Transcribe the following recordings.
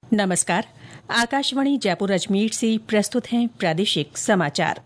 नमस्कार। आकाशवाणी जयपुर अजमेर से प्रस्तुत हैं प्रादेशिक समाचार।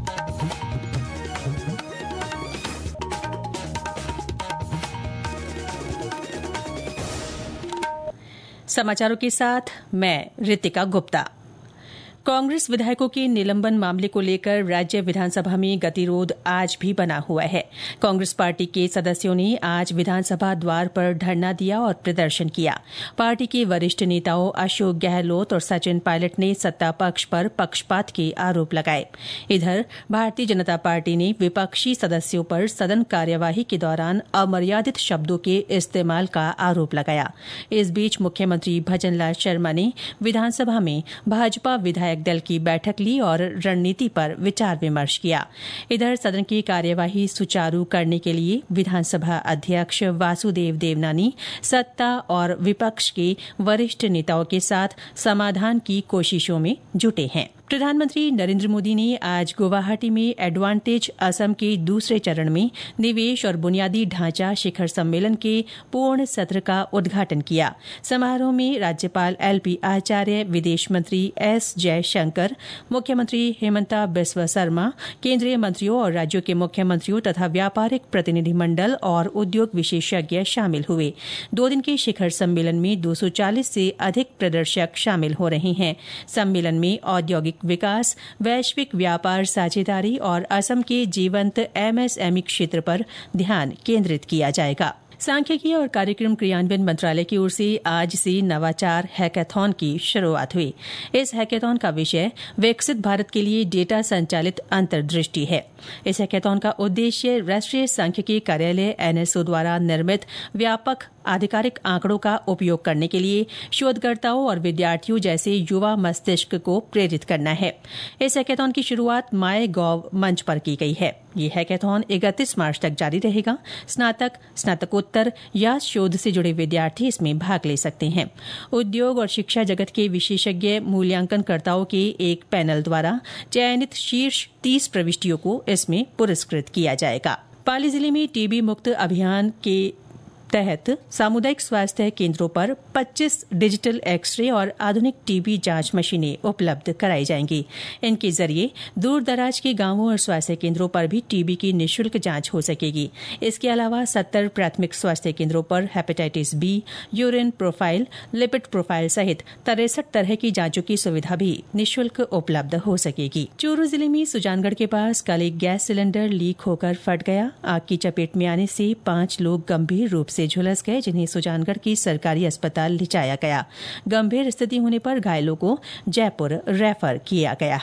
समाचारों के साथ मैं रितिका गुप्ता। कांग्रेस विधायकों के निलंबन मामले को लेकर राज्य विधानसभा में गतिरोध आज भी बना हुआ है। कांग्रेस पार्टी के सदस्यों ने आज विधानसभा द्वार पर धरना दिया और प्रदर्शन किया। पार्टी के वरिष्ठ नेताओं अशोक गहलोत और सचिन पायलट ने सत्ता पक्ष पर पक्षपात के आरोप लगाए। इधर भारतीय जनता पार्टी ने विपक्षी सदस्यों पर सदन कार्यवाही के दौरान अमर्यादित शब्दों के इस्तेमाल का आरोप लगाया। इस बीच मुख्यमंत्री भजनलाल शर्मा ने विधानसभा में भाजपा विधायक दल की बैठक ली और रणनीति पर विचार विमर्श किया। इधर सदन की कार्यवाही सुचारू करने के लिए विधानसभा अध्यक्ष वासुदेव देवनानी सत्ता और विपक्ष के वरिष्ठ नेताओं के साथ समाधान की कोशिशों में जुटे हैं। प्रधानमंत्री नरेंद्र मोदी ने आज गुवाहाटी में एडवांटेज असम के दूसरे चरण में निवेश और बुनियादी ढांचा शिखर सम्मेलन के पूर्ण सत्र का उद्घाटन किया। समारोह में राज्यपाल एलपी आचार्य, विदेश मंत्री एस जयशंकर, मुख्यमंत्री हेमंता बिस्वा सरमा, केंद्रीय मंत्रियों और राज्यों के मुख्यमंत्रियों तथा व्यापारिक प्रतिनिधिमंडल और उद्योग विशेषज्ञ शामिल हुए। 2 दिन के शिखर सम्मेलन में 240 से अधिक प्रदर्शक शामिल हो रहे हैं। सम्मेलन में औद्योगिक विकास, वैश्विक व्यापार साझेदारी और असम के जीवंत एमएसएमई क्षेत्र पर ध्यान केंद्रित किया जाएगा। सांख्यिकी और कार्यक्रम क्रियान्वयन मंत्रालय की ओर से आज से नवाचार हैकाथॉन की शुरुआत हुई। इस हैकाथॉन का विषय विकसित भारत के लिए डेटा संचालित अंतर्दृष्टि है। इस हैकाथॉन का उद्देश्य राष्ट्रीय सांख्यिकी कार्यालय एनएसओ द्वारा निर्मित व्यापक आधिकारिक आंकड़ों का उपयोग करने के लिए शोधकर्ताओं और विद्यार्थियों जैसे युवा मस्तिष्क को प्रेरित करना है। इस हैकाथॉन की शुरुआत माय गॉव मंच पर की गई है। ये हैकाथॉन 31 मार्च तक जारी रहेगा। स्नातक, स्नातकोत्तर या शोध से जुड़े विद्यार्थी इसमें भाग ले सकते हैं। उद्योग और शिक्षा जगत के विशेषज्ञ मूल्यांकनकर्ताओं के एक पैनल द्वारा चयनित शीर्ष 30 प्रविष्टियों को इसमें पुरस्कृत किया जाएगा। पाली जिले में टीबी मुक्त अभियान के तहत सामुदायिक स्वास्थ्य केंद्रों पर 25 डिजिटल एक्सरे और आधुनिक टीबी जांच मशीनें उपलब्ध कराई जाएंगी। इनके जरिए दूर दराज के गांवों और स्वास्थ्य केंद्रों पर भी टीबी की निःशुल्क जांच हो सकेगी। इसके अलावा 70 प्राथमिक स्वास्थ्य केंद्रों पर hepatitis B, urine profile, lipid profile सहित 63 तरह की जांचों की सुविधा भी निःशुल्क उपलब्ध हो सकेगी। चूरू जिले में सुजानगढ़ के पास कल एक गैस सिलेंडर लीक होकर फट गया। आग की चपेट में आने से 5 लोग गंभीर रूप से झुलस गए, जिन्हें सुजानगढ़ की सरकारी अस्पताल ले जाया गया। गंभीर स्थिति होने पर घायलों को जयपुर रेफर किया गया।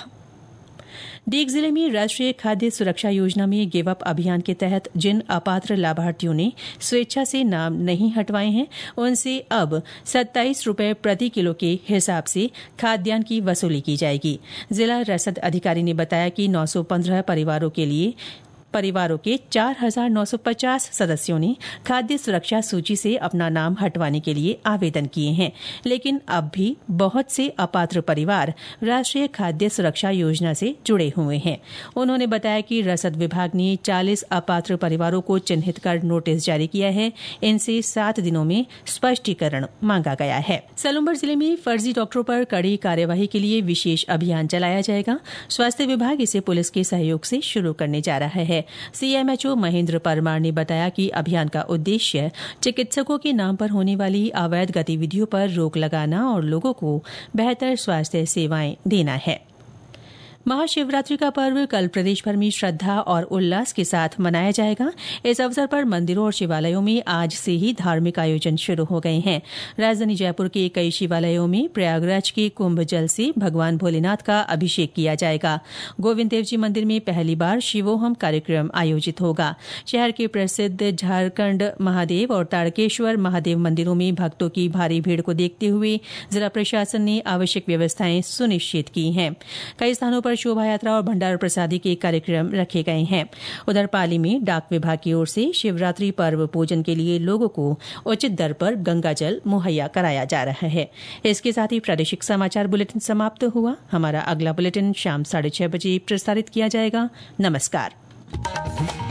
डीग जिले में राष्ट्रीय खाद्य सुरक्षा योजना में गिव अप अभियान के तहत जिन अपात्र लाभार्थियों ने स्वेच्छा से नाम नहीं हटवाए हैं, उनसे अब 27 रुपए प्रति किलो के हिसाब से खाद्यान्न की वसूली की जाएगी। जिला रसद अधिकारी ने बताया कि 915 परिवारों के 4,950 सदस्यों ने खाद्य सुरक्षा सूची से अपना नाम हटवाने के लिए आवेदन किए हैं, लेकिन अब भी बहुत से अपात्र परिवार राष्ट्रीय खाद्य सुरक्षा योजना से जुड़े हुए हैं। उन्होंने बताया कि रसद विभाग ने 40 अपात्र परिवारों को चिन्हित कर नोटिस जारी किया है। इनसे 7 दिनों में स्पष्टीकरण मांगा गया है। सलूंबर जिले में फर्जी डॉक्टरों पर कड़ी कार्यवाही के लिए विशेष अभियान चलाया जाएगा। स्वास्थ्य विभाग इसे पुलिस के सहयोग से शुरू करने जा रहा है। सीएमएचओ महेंद्र परमार ने बताया कि अभियान का उद्देश्य चिकित्सकों के नाम पर होने वाली अवैध गतिविधियों पर रोक लगाना और लोगों को बेहतर स्वास्थ्य सेवाएं देना है। महाशिवरात्रि का पर्व कल प्रदेश भर में श्रद्धा और उल्लास के साथ मनाया जाएगा। इस अवसर पर मंदिरों और शिवालयों में आज से ही धार्मिक आयोजन शुरू हो गए हैं। राजधानी जयपुर के कई शिवालयों में प्रयागराज के कुंभ जल से भगवान भोलेनाथ का अभिषेक किया जाएगा। गोविंद देव जी मंदिर में पहली बार शिवोहम कार्यक्रम आयोजित होगा। शहर के प्रसिद्ध झारखंड महादेव और ताड़केश्वर महादेव मंदिरों में भक्तों की भारी भीड़ को देखते हुए जिला प्रशासन ने आवश्यक व्यवस्थाएं सुनिश्चित की हैं। कई स्थानों पर शोभा यात्रा और भंडारा प्रसादी के कार्यक्रम रखे गए हैं। उधर पाली में डाक विभाग की ओर से शिवरात्रि पर्व पूजन के लिए लोगों को उचित दर पर गंगा जल मुहैया कराया जा रहा है। इसके साथ ही प्रादेशिक समाचार बुलेटिन समाप्त हुआ। हमारा अगला बुलेटिन शाम 6:30 बजे प्रसारित किया जाएगा। नमस्कार।